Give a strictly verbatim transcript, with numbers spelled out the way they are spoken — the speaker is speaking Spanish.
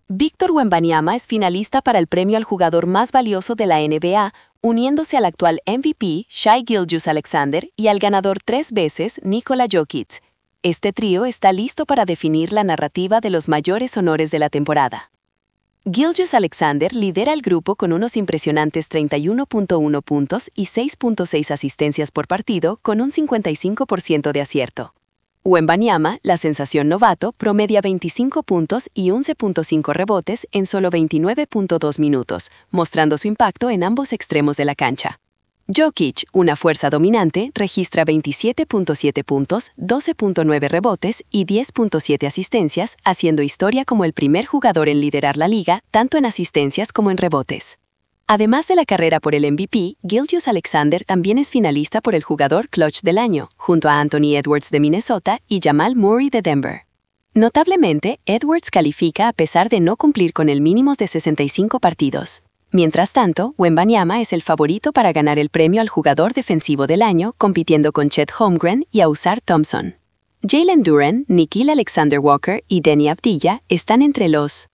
Victor Wembanyama es finalista para el premio al jugador más valioso de la N B A, uniéndose al actual M V P Shai Gilgeous-Alexander y al ganador tres veces Nikola Jokic. Este trío está listo para definir la narrativa de los mayores honores de la temporada. Gilgeous-Alexander lidera el grupo con unos impresionantes treinta y uno punto uno puntos y seis punto seis asistencias por partido con un cincuenta y cinco por ciento de acierto. Wembanyama, la sensación novato, promedia veinticinco puntos y once punto cinco rebotes en solo veintinueve punto dos minutos, mostrando su impacto en ambos extremos de la cancha. Jokic, una fuerza dominante, registra veintisiete punto siete puntos, doce punto nueve rebotes y diez punto siete asistencias, haciendo historia como el primer jugador en liderar la liga, tanto en asistencias como en rebotes. Además de la carrera por el M V P, Gilgeous-Alexander también es finalista por el jugador clutch del año, junto a Anthony Edwards de Minnesota y Jamal Murray de Denver. Notablemente, Edwards califica a pesar de no cumplir con el mínimo de sesenta y cinco partidos. Mientras tanto, Wembanyama es el favorito para ganar el premio al jugador defensivo del año, compitiendo con Chet Holmgren y Ausar Thompson. Jalen Duren, Nickeil Alexander-Walker y Deni Avdija están entre los